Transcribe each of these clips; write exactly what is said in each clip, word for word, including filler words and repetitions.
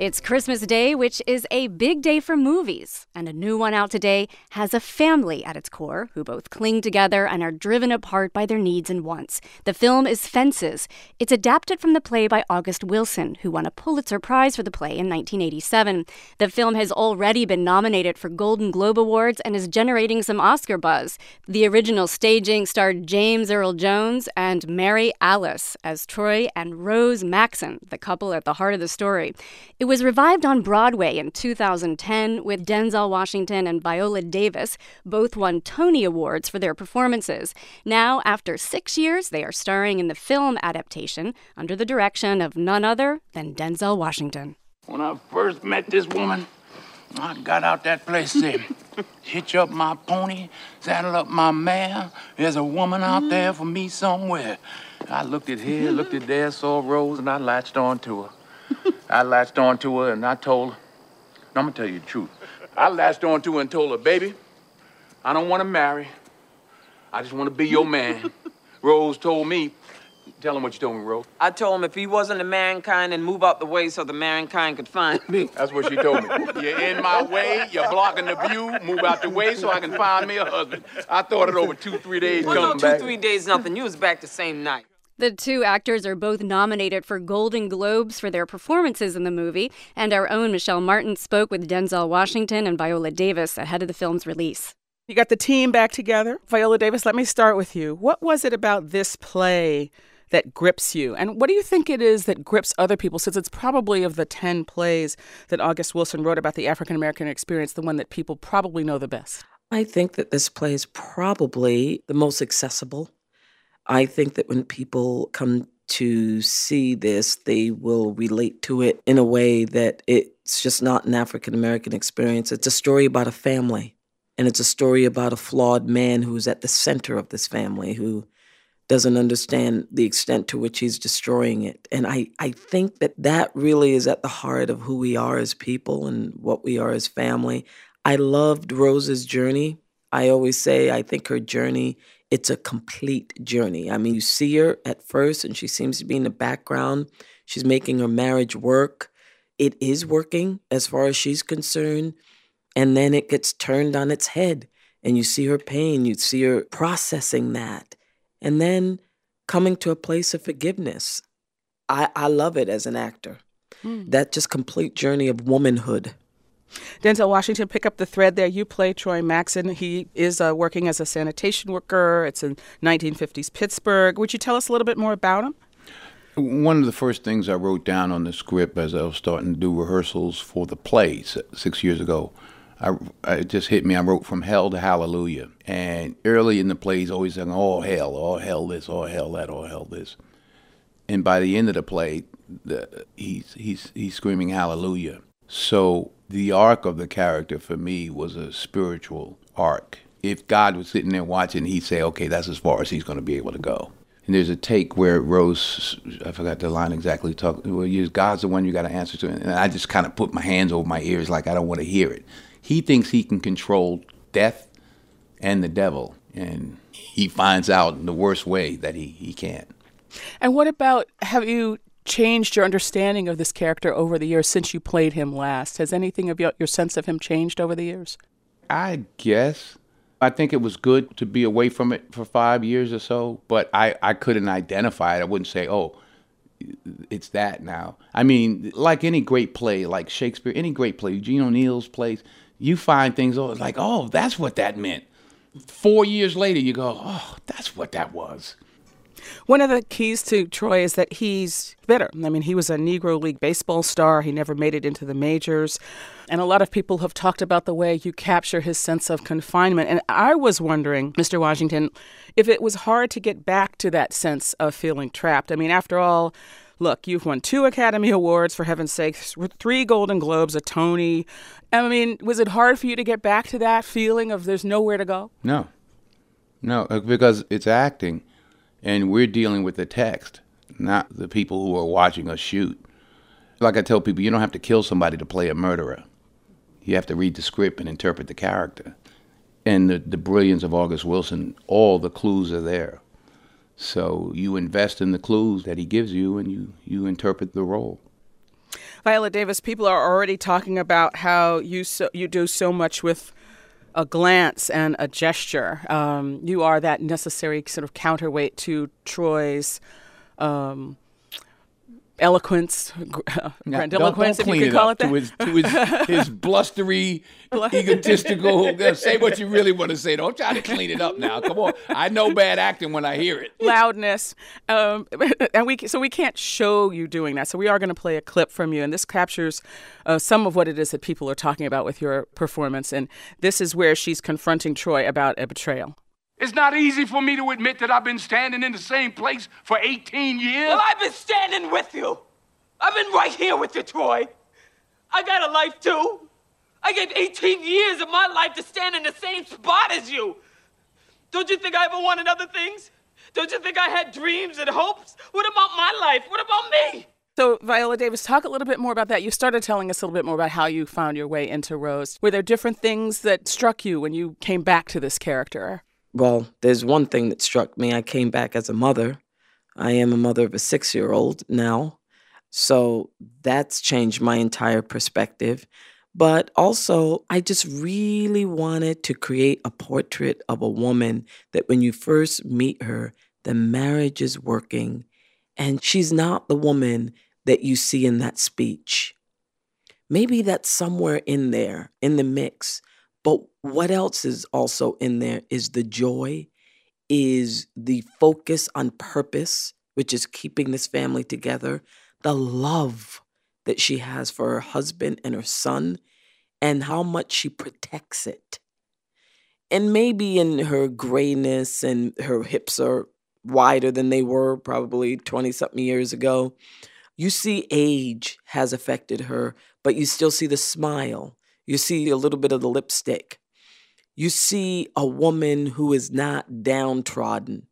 It's Christmas Day, which is a big day for movies. And a new one out today has a family at its core who both cling together and are driven apart by their needs and wants. The film is Fences. It's adapted from the play by August Wilson, who won a Pulitzer Prize for the play in nineteen eighty-seven. The film has already been nominated for Golden Globe Awards and is generating some Oscar buzz. The original staging starred James Earl Jones and Mary Alice as Troy and Rose Maxon, the couple at the heart of the story. It was revived on Broadway in two thousand ten with Denzel Washington and Viola Davis. Both won Tony Awards for their performances. Now, after six years, they are starring in the film adaptation under the direction of none other than Denzel Washington. When I first met this woman, I got out that place, said, hitch up my pony, saddle up my mare. There's a woman out there for me somewhere. I looked at here, looked at there, saw Rose, and I latched on to her. I latched on to her and I told her, no, I'm gonna tell you the truth. I latched on to her and told her, baby, I don't wanna marry. I just wanna be your man. Rose told me, tell him what you told me, Rose. I told him if he wasn't a mankind, then move out the way so the mankind could find me. That's what she told me. You're in my way, you're blocking the view, move out the way so I can find me a husband. I thought it over two, three days well, coming no, two, back. three days, nothing. You was back the same night. The two actors are both nominated for Golden Globes for their performances in the movie, and our own Michelle Martin spoke with Denzel Washington and Viola Davis ahead of the film's release. You got the team back together. Viola Davis, let me start with you. What was it about this play that grips you? And what do you think it is that grips other people, since it's probably of the ten plays that August Wilson wrote about the African-American experience, the one that people probably know the best? I think that this play is probably the most accessible. I think that when people come to see this, they will relate to it in a way that it's just not an African-American experience. It's a story about a family, and it's a story about a flawed man who's at the center of this family, who doesn't understand the extent to which he's destroying it. And I, I think that that really is at the heart of who we are as people and what we are as family. I loved Rose's journey. I always say I think her journey, it's a complete journey. I mean, you see her at first and she seems to be in the background. She's making her marriage work. It is working as far as she's concerned. And then it gets turned on its head and you see her pain. You see her processing that. And then coming to a place of forgiveness. I, I love it as an actor. Mm. That just complete journey of womanhood. Denzel Washington, pick up the thread there. You play Troy Maxon. He is uh, working as a sanitation worker. It's in nineteen fifties Pittsburgh. Would you tell us a little bit more about him? One of the first things I wrote down on the script as I was starting to do rehearsals for the play six years ago, I, it just hit me. I wrote From Hell to Hallelujah. And early in the play, he's always saying, all hell, all hell this, all hell that, all hell this. And by the end of the play, the, he's, he's, he's screaming hallelujah. So the arc of the character for me was a spiritual arc. If God was sitting there watching, he'd say, okay, that's as far as he's going to be able to go. And there's a take where Rose, I forgot the line exactly, talk, well, God's the one you got to answer to. And I just kind of put my hands over my ears like I don't want to hear it. He thinks he can control death and the devil, and he finds out in the worst way that he, he can't. And what about, have you changed your understanding of this character over the years since you played him last? Has anything of your, your sense of him changed over the years? I guess. I think it was good to be away from it for five years or so, but I, I couldn't identify it. I wouldn't say, oh, it's that now. I mean, like any great play, like Shakespeare, any great play, Eugene O'Neill's plays, you find things oh, like, oh, that's what that meant. Four years later, you go, oh, that's what that was. One of the keys to Troy is that he's bitter. I mean, he was a Negro League baseball star. He never made it into the majors. And a lot of people have talked about the way you capture his sense of confinement. And I was wondering, Mister Washington, if it was hard to get back to that sense of feeling trapped. I mean, after all, look, you've won two Academy Awards, for heaven's sake, three Golden Globes, a Tony. I mean, was it hard for you to get back to that feeling of there's nowhere to go? No. No, because it's acting. And we're dealing with the text, not the people who are watching us shoot. Like I tell people, you don't have to kill somebody to play a murderer. You have to read the script and interpret the character. And the, the brilliance of August Wilson, all the clues are there. So you invest in the clues that he gives you and you, you interpret the role. Viola Davis, people are already talking about how you so, you do so much with a glance and a gesture. Um, you are that necessary sort of counterweight to Troy's um, eloquence, uh, Now, grandiloquence, don't, don't if you could call it that. To his, to his, his blustery, egotistical, say what you really want to say. Don't try to clean it up now. Come on. I know bad acting when I hear it. Loudness. Um, and we so we can't show you doing that. So we are going to play a clip from you. And this captures uh, some of what it is that people are talking about with your performance. And this is where she's confronting Troy about a betrayal. It's not easy for me to admit that I've been standing in the same place for eighteen years. Well, I've been standing with you. I've been right here with you, Troy. I got a life, too. I gave eighteen years of my life to stand in the same spot as you. Don't you think I ever wanted other things? Don't you think I had dreams and hopes? What about my life? What about me? So, Viola Davis, talk a little bit more about that. You started telling us a little bit more about how you found your way into Rose. Were there different things that struck you when you came back to this character? Well, there's one thing that struck me. I came back as a mother. I am a mother of a six-year-old now. So that's changed my entire perspective. But also, I just really wanted to create a portrait of a woman that when you first meet her, the marriage is working. And she's not the woman that you see in that speech. Maybe that's somewhere in there, in the mix. But what else is also in there is the joy, is the focus on purpose, which is keeping this family together, the love that she has for her husband and her son, and how much she protects it. And maybe in her grayness and her hips are wider than they were probably twenty-something years ago, you see age has affected her, but you still see the smile. You see a little bit of the lipstick. You see a woman who is not downtrodden.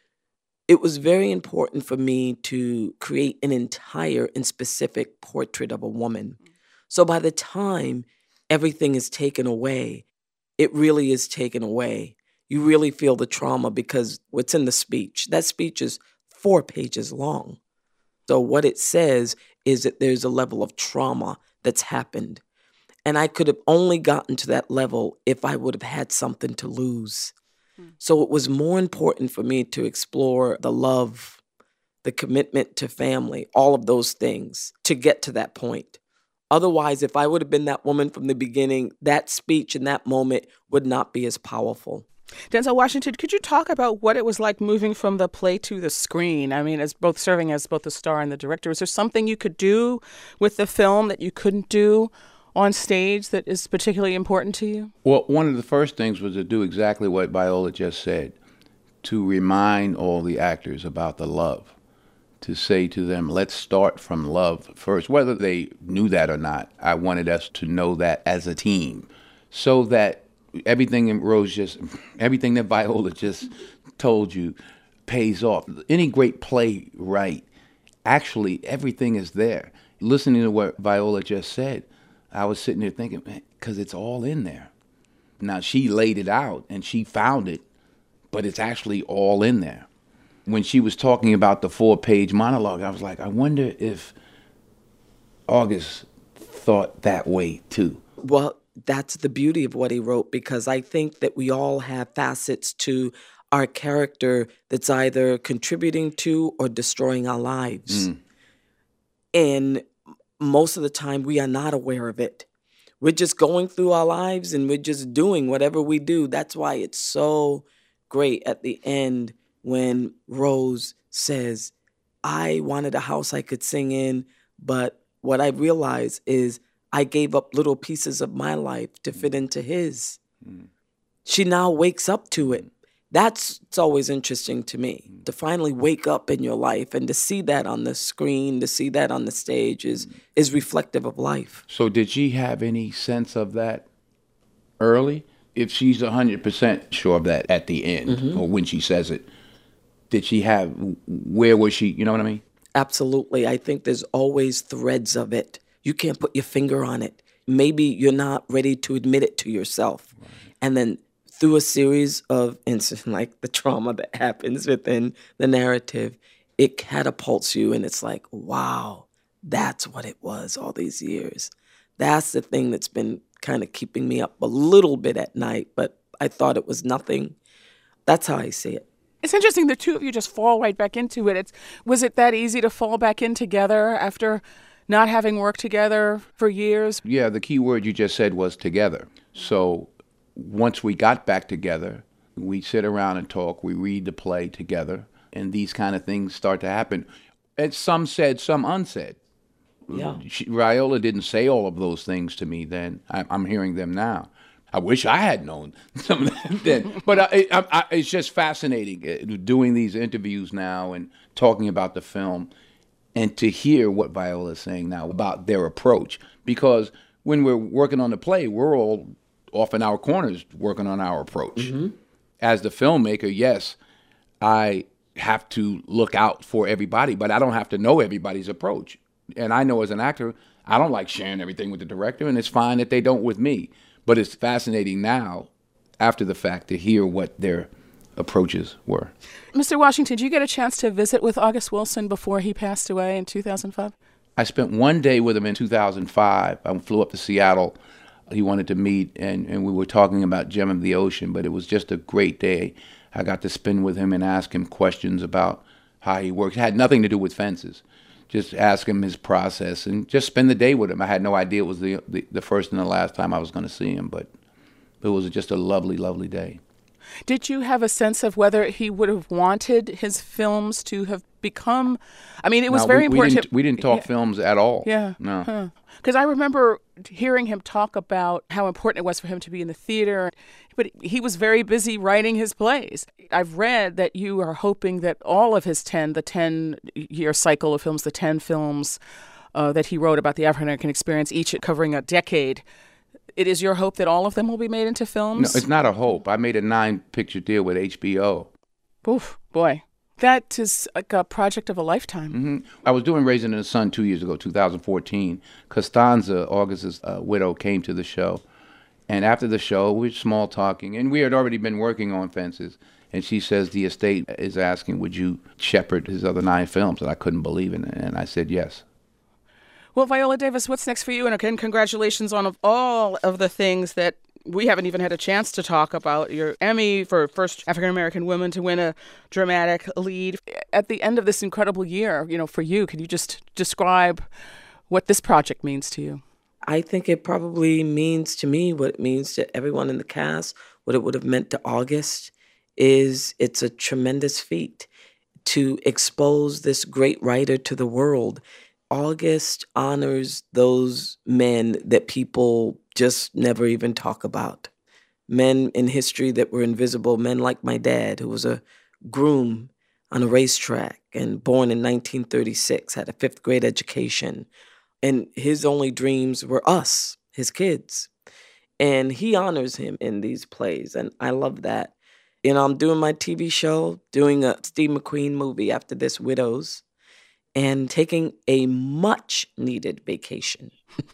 It was very important for me to create an entire and specific portrait of a woman. So by the time everything is taken away, it really is taken away. You really feel the trauma because what's in the speech, that speech is four pages long. So what it says is that there's a level of trauma that's happened. And I could have only gotten to that level if I would have had something to lose. Mm. So it was more important for me to explore the love, the commitment to family, all of those things to get to that point. Otherwise, if I would have been that woman from the beginning, that speech in that moment would not be as powerful. Denzel Washington, could you talk about what it was like moving from the play to the screen? I mean, as both serving as both the star and the director, is there something you could do with the film that you couldn't do on stage that is particularly important to you? Well, one of the first things was to do exactly what Viola just said, to remind all the actors about the love, to say to them, let's start from love first. Whether they knew that or not, I wanted us to know that as a team, so that everything that Rose just, everything that Viola just told you pays off. Any great playwright, actually, everything is there. Listening to what Viola just said, I was sitting there thinking, man, because it's all in there. Now, she laid it out and she found it, but it's actually all in there. When she was talking about the four-page monologue, I was like, I wonder if August thought that way too. Well, that's the beauty of what he wrote, because I think that we all have facets to our character that's either contributing to or destroying our lives. Mm. And most of the time, we are not aware of it. We're just going through our lives and we're just doing whatever we do. That's why it's so great at the end when Rose says, I wanted a house I could sing in, but what I realized is I gave up little pieces of my life to fit into his. Mm. She now wakes up to it. That's it's always interesting to me, to finally wake up in your life and to see that on the screen, to see that on the stage is is reflective of life. So did she have any sense of that early? If she's one hundred percent sure of that at the end, mm-hmm. or when she says it, did she have, where was she, you know what I mean? Absolutely. I think there's always threads of it. You can't put your finger on it. Maybe you're not ready to admit it to yourself. Right. And then through a series of incidents, like the trauma that happens within the narrative, it catapults you and it's like, wow, That's what it was all these years. That's the thing that's been kind of keeping me up a little bit at night, but I thought it was nothing. That's how I see it. It's interesting the two of you just fall right back into it. It's, was it that easy to fall back in together after not having worked together for years? Yeah, the key word you just said was together. So once we got back together, we sit around and talk, we read the play together, and these kind of things start to happen. And some said, some unsaid. Yeah. She, Viola didn't say all of those things to me then. I, I'm hearing them now. I wish I had known some of that then. But I, I, I, it's just fascinating doing these interviews now and talking about the film and to hear what Viola is saying now about their approach. Because when we're working on the play, we're all off in our corners working on our approach. Mm-hmm. As the filmmaker, yes, I have to look out for everybody, but I don't have to know everybody's approach. And I know as an actor, I don't like sharing everything with the director, and it's fine that they don't with me. But it's fascinating now, after the fact, to hear what their approaches were. Mister Washington, did you get a chance to visit with August Wilson before he passed away in two thousand five? I spent one day with him in two thousand five. I flew up to Seattle. He wanted to meet, and, and we were talking about Gem of the Ocean, but it was just a great day. I got to spend with him and ask him questions about how he works. It had nothing to do with Fences. Just ask him his process and just spend the day with him. I had no idea it was the, the, the first and the last time I was going to see him, but it was just a lovely, lovely day. Did you have a sense of whether he would have wanted his films to have become, I mean, it was no, very we, important. We didn't, to, we didn't talk yeah. films at all. Yeah. No. Because huh. I remember hearing him talk about how important it was for him to be in the theater, but he was very busy writing his plays. I've read that you are hoping that all of his ten, the ten-year cycle of films, the ten films uh, that he wrote about the African-American experience, each covering a decade, it is your hope that all of them will be made into films? No, it's not a hope. I made a nine-picture deal with H B O. Oof, boy. That is like a project of a lifetime. Mm-hmm. I was doing Raising the Sun two years ago, two thousand fourteen. Costanza, August's uh, widow, came to the show. And after the show, we were small talking. And we had already been working on Fences. And she says the estate is asking, would you shepherd his other nine films? And I couldn't believe it. And I said yes. Well, Viola Davis, what's next for you? And again, congratulations on all of the things that we haven't even had a chance to talk about. Your Emmy for first African-American woman to win a dramatic lead. At the end of this incredible year, you know, for you, can you just describe what this project means to you? I think it probably means to me what it means to everyone in the cast, what it would have meant to August, is it's a tremendous feat to expose this great writer to the world. August honors those men that people just never even talk about. Men in history that were invisible, men like my dad, who was a groom on a racetrack and born in nineteen thirty-six, had a fifth grade education. And his only dreams were us, his kids. And he honors him in these plays. And I love that. You know, I'm doing my T V show, doing a Steve McQueen movie after this, Widows, and taking a much-needed vacation.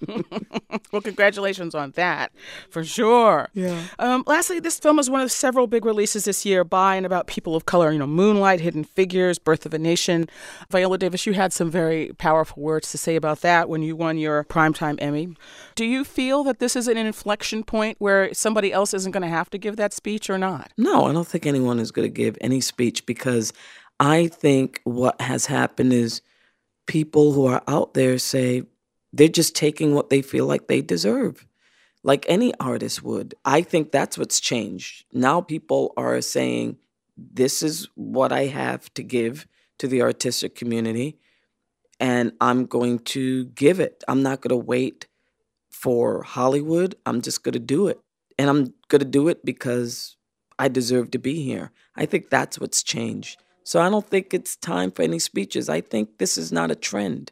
Well, congratulations on that, for sure. Yeah. Um, lastly, this film is one of several big releases this year by and about people of color. You know, Moonlight, Hidden Figures, Birth of a Nation. Viola Davis, you had some very powerful words to say about that when you won your Primetime Emmy. Do you feel that this is an inflection point where somebody else isn't going to have to give that speech or not? No, I don't think anyone is going to give any speech, because I think what has happened is people who are out there say they're just taking what they feel like they deserve, like any artist would. I think that's what's changed. Now people are saying, this is what I have to give to the artistic community, and I'm going to give it. I'm not going to wait for Hollywood. I'm just going to do it. And I'm going to do it because I deserve to be here. I think that's what's changed. So I don't think it's time for any speeches. I think this is not a trend.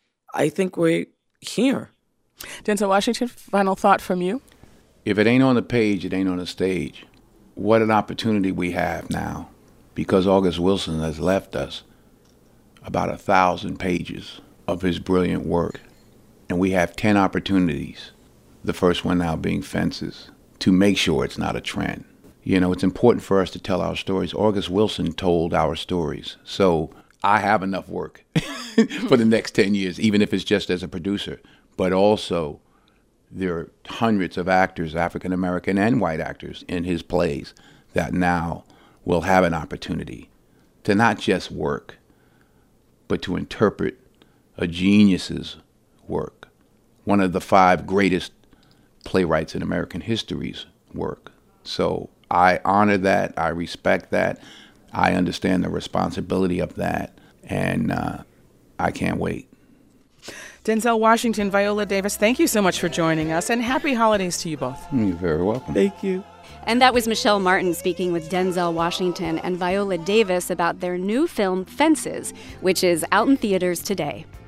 I think we're here. Denzel Washington, final thought from you? If it ain't on the page, it ain't on the stage. What an opportunity we have now, because August Wilson has left us about a thousand pages of his brilliant work. And we have ten opportunities, the first one now being Fences, to make sure it's not a trend. You know, it's important for us to tell our stories. August Wilson told our stories. So I have enough work for the next ten years, even if it's just as a producer. But also, there are hundreds of actors, African American and white actors, in his plays that now will have an opportunity to not just work, but to interpret a genius's work, one of the five greatest playwrights in American history's work. So I honor that, I respect that, I understand the responsibility of that, and uh, I can't wait. Denzel Washington, Viola Davis, thank you so much for joining us, and happy holidays to you both. You're very welcome. Thank you. And that was Michelle Martin speaking with Denzel Washington and Viola Davis about their new film, Fences, which is out in theaters today.